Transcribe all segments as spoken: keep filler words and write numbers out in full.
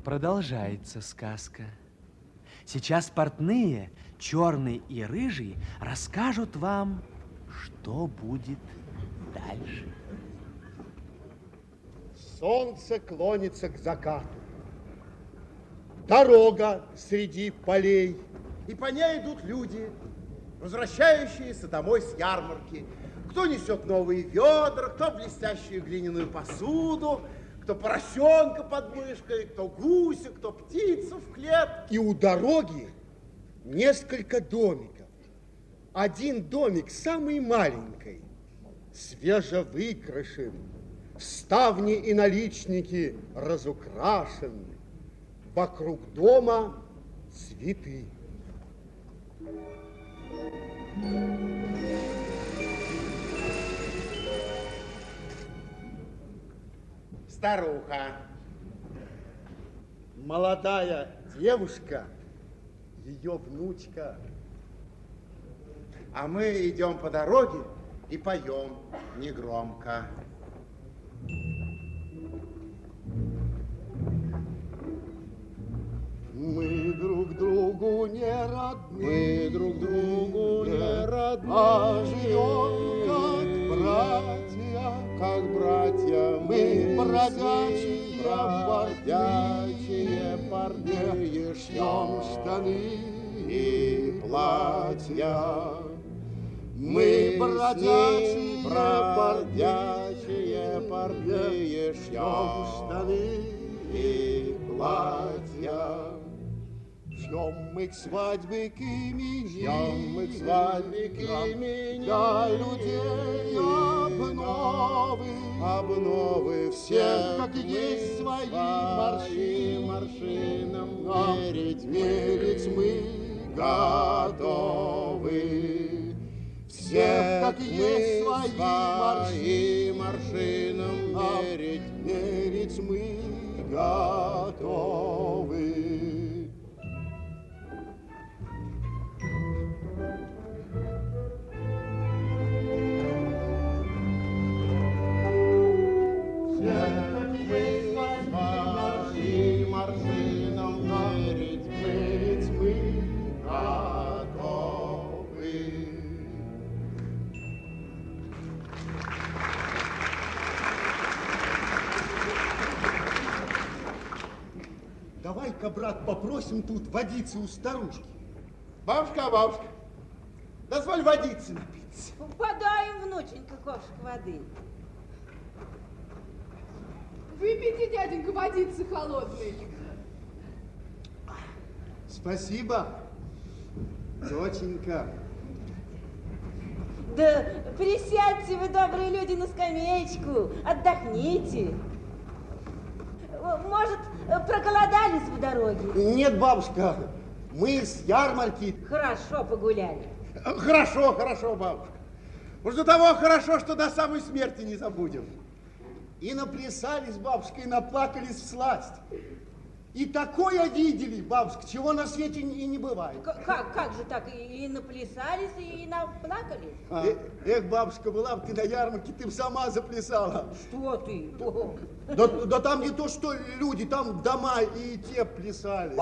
Продолжается сказка. Сейчас портные, черный и рыжий, расскажут вам, что будет дальше. Солнце клонится к закату. Дорога среди полей. И по ней идут люди, возвращающиеся домой с ярмарки. Кто несет новые ведра, кто блестящую глиняную посуду, кто поросенка под мышкой, кто гуся, кто птицу в клетке. И у дороги несколько домиков. Один домик самый маленький, свежевыкрашен, ставни и наличники разукрашены. Вокруг дома цветы. Старуха. Молодая девушка, ее внучка. А мы идем по дороге и поем негромко. Мы друг другу не родные, Мы друг другу не родные, а живем как братья, как братья. Мы бродячие, бродячие, портные, портные, шьем штаны и платья. Мы бродячие, бродячие, портные, шьем штаны и платья. Шьем мы к свадьбе к имени, Шьем мы к свадьбе к имени, для людей обновы, обновы всех, как есть свои маршины, маршинам мерить, мерить мы готовы. Всех, как есть свои маршины, маршинам мерить, мерить мы готовы. маршинам мерить, мерить мы готовы. Давай-ка, брат, попросим тут водицы у старушки. Бабушка, бабушка, дозволь водицы напиться. Подай им, внученька, ковшик воды. Выпейте, дяденька, водицы холодной. Спасибо, доченька. Да присядьте вы, добрые люди, на скамеечку, отдохните. Может, проголодались в дороге? Нет, бабушка, мы с ярмарки. Хорошо погуляли. Хорошо, хорошо, бабушка. Уж до того хорошо, что до самой смерти не забудем. И наплясались, бабушка, и наплакались всласть. И такое видели, бабушка, чего на свете и не бывает. Как, как же так? И наплясались, и наплакались? А, эх, бабушка, была бы ты на ярмарке, ты бы сама заплясала. Что ты? Да, да там не то, что люди, там дома и те плясали.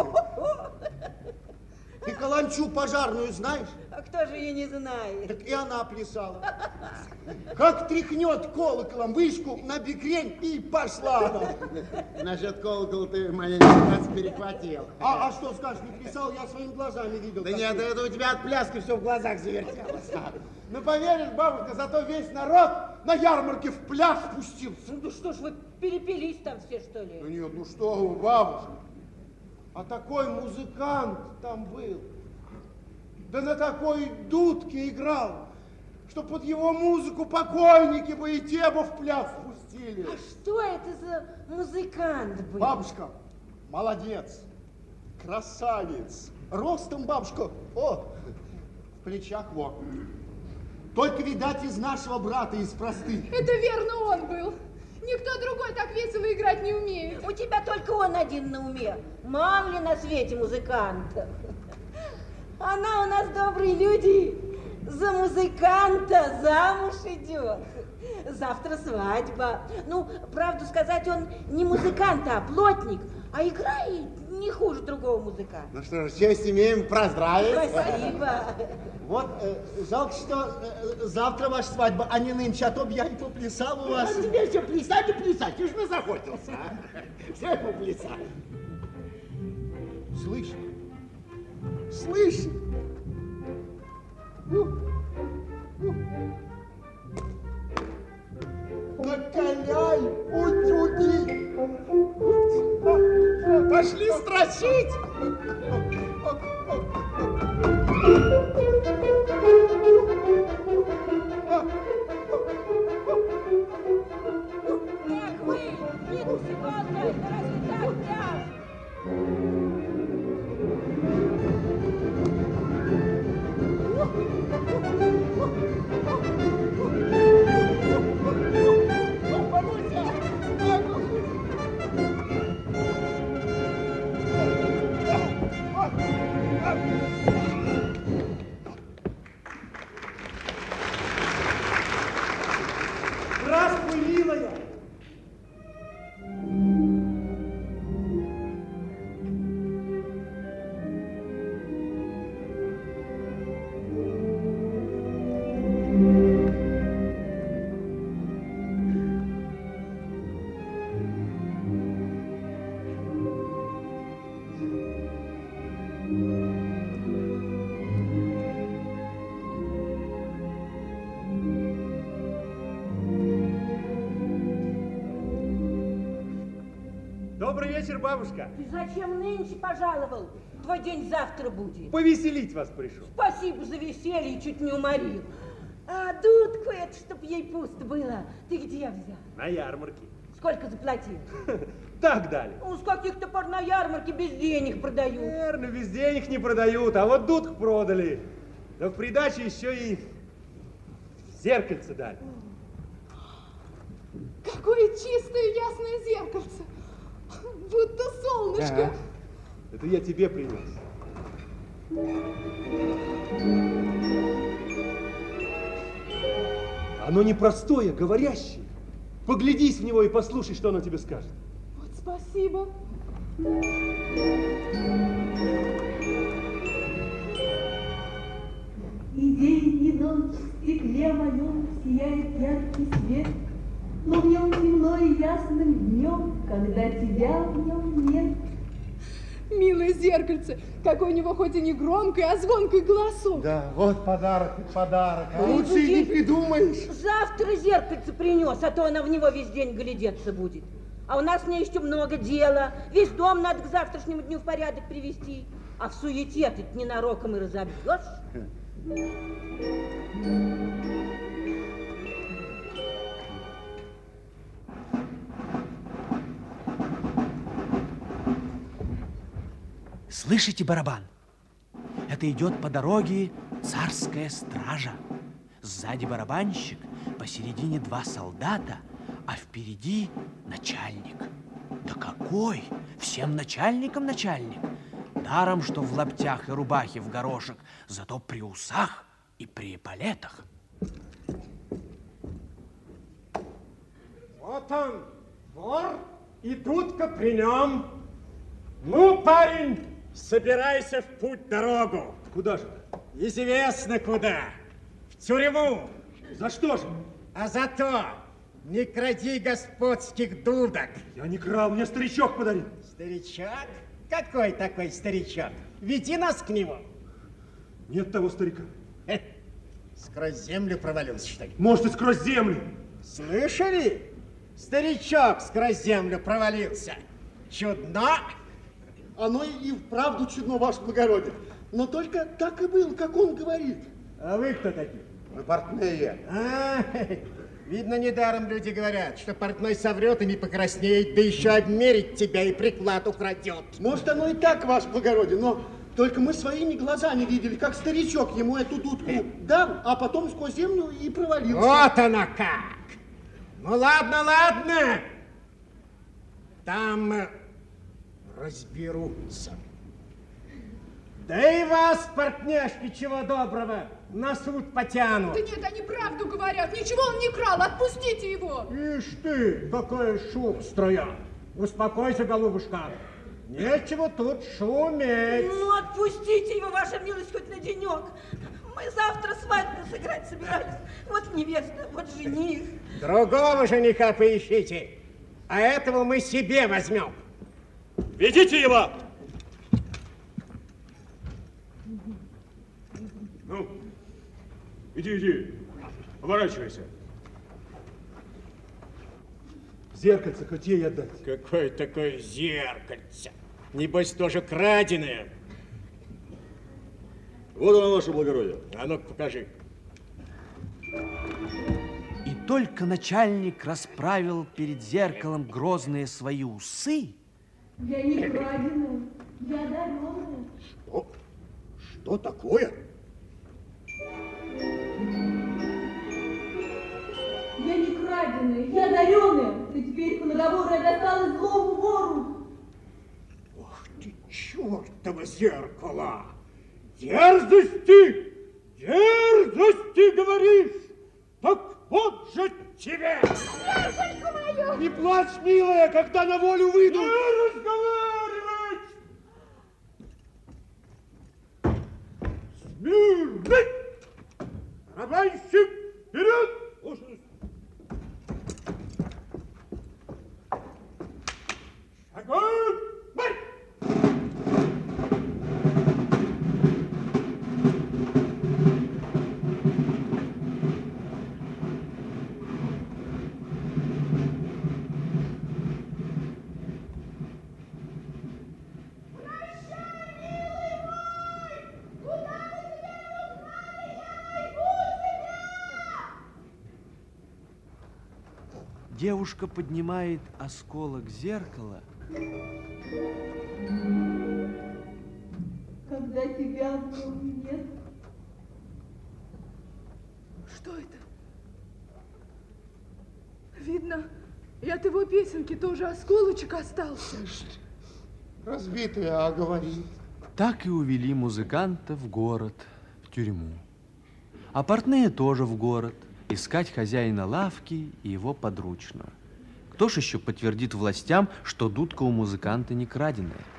Ты каланчу пожарную знаешь? А кто же ее не знает? Так и она плясала. Как тряхнет колоколом вышку на бекрень, и пошла она. Насчет колокола ты маленько перехватил. А, а что скажешь, не плясал, я своими глазами видел. Да нет, ты... это у тебя от пляски все в глазах завертелось. Ну поверишь, бабушка, зато весь народ на ярмарке в пляс спустился. Ну что ж, вы перепились там все, что ли? Ну нет, ну что вы, бабушка. А такой музыкант там был, да на такой дудке играл, что под его музыку покойники бы и те бы в пляс пустили. А что это за музыкант был? Бабушка, молодец, красавец. Ростом, бабушка, о, в плечах во. Только, видать, из нашего брата, из простых. Это верно он был. Никто другой так весело играть не умеет. У тебя только он один на уме. Мало ли на свете музыкантов. Она у нас, добрые люди, за музыканта замуж идет. Завтра свадьба. Ну, правду сказать, он не музыкант, а плотник, а играет не хуже другого музыканта. Ну что ж, честь имеем поздравить. Спасибо. Вот, э, жалко, что э, завтра ваша свадьба, а не нынче, а то бы я не поплясал у вас. А тебе все плясать и плясать, ты ж назахотился, а? Все поплясать. Слышь, слышь. Накаляй, утюги. Пошли строчить. Эх вы, Минус Ивановна, это разве так пляж? Здравствуй, милая! Добрый вечер, бабушка. Ты зачем нынче пожаловал? Твой день завтра будет. Повеселить вас пришел. Спасибо за веселье, чуть не уморил. А дудку это, чтоб ей пусто было, ты где взял? На ярмарке. Сколько заплатил? Так дали. Ну, с каких-то пор на ярмарке без денег продают. Верно, без денег не продают, а вот дудку продали. Да в придачу еще и зеркальце дали. Какое чистое ясное зеркальце. Будто солнышко. Ага. Это я тебе принес. Оно не простое, говорящее. Поглядись в него и послушай, что оно тебе скажет. Вот спасибо. И день, и ночь в стекле моем сияет яркий свет, но в нем темно и ясным днем, когда тебя в нем нет. Милое зеркальце, какой у него хоть и не громкий, а звонкий голосок. Да, вот подарок и подарок. А Ну, лучше и не иди. придумаешь. Завтра зеркальце принес, а то она в него весь день глядеться будет. А у нас с ней еще много дела. Весь дом надо к завтрашнему дню в порядок привести. А в суете ты ненароком и разобьешь. Слышите барабан? Это идет по дороге царская стража. Сзади барабанщик, посередине два солдата, а впереди начальник. Да какой? Всем начальникам начальник. Даром, что в лаптях и рубахе в горошек, зато при усах и при эполетах. Вот он, вор, и дудка при нем. Ну, парень, собирайся в путь-дорогу. Куда же? Известно куда. В тюрьму. За что же? А за то, не кради господских дудок. Я не крал, мне старичок подарил. Старичок? Какой такой старичок? Веди нас к нему. Нет того старика. Э, сквозь землю провалился, что ли? Может, и сквозь землю. Слышали? Старичок сквозь землю провалился. Чудно. Оно и вправду чудно, ваше благородие. Но только так и было, как он говорит. А вы кто такие? Мы портные. А, видно, недаром люди говорят, что портной соврет и не покраснеет, да еще обмерить тебя и приклад украдет. Может, оно и так, ваше благородие, но только мы своими глазами видели, как старичок ему эту дудку дал, а потом сквозь землю и провалился. Вот оно как! Ну ладно, ладно. Там э, разберутся. Да и вас, партняшки, чего доброго, на суд потянут. Да нет, они правду говорят. Ничего он не крал. Отпустите его. Ишь ты, какая шустрая. Успокойся, голубушка. Нечего тут шуметь. Ну, отпустите его, ваша милость, хоть на денек. Мы завтра свадьбу сыграть собирались. Вот невеста, вот жених. Другого жениха поищите, а этого мы себе возьмем. Ведите его! Ну, иди, иди, поворачивайся. Зеркальце хоть ей отдать. Какое такое зеркальце? Небось, тоже краденое. Вот оно, ваше благородие. А ну-ка, покажи. И только начальник расправил перед зеркалом грозные свои усы. Я не краденая, я одаренная. Что? Что такое? Я не краденая, я одаренная. Но теперь по наговору я досталась злому вору. Ох ты, чертово зеркало! Дерзости! Дерзости, говоришь? Так вот же тебе! Не плачь, милая, когда на волю выйду. Не разговаривать! Смирно! Барабанщик, вперед! Слушаюсь. Огонь! Марш! Девушка поднимает осколок зеркала. Когда тебя в нем нет. Что это? Видно, и от его песенки тоже осколочек остался. Разбитая, а говорит. Так и увели музыканта в город, в тюрьму. А портные тоже в город. Искать хозяина лавки и его подручного. Кто ж еще подтвердит властям, что дудка у музыканта не краденая?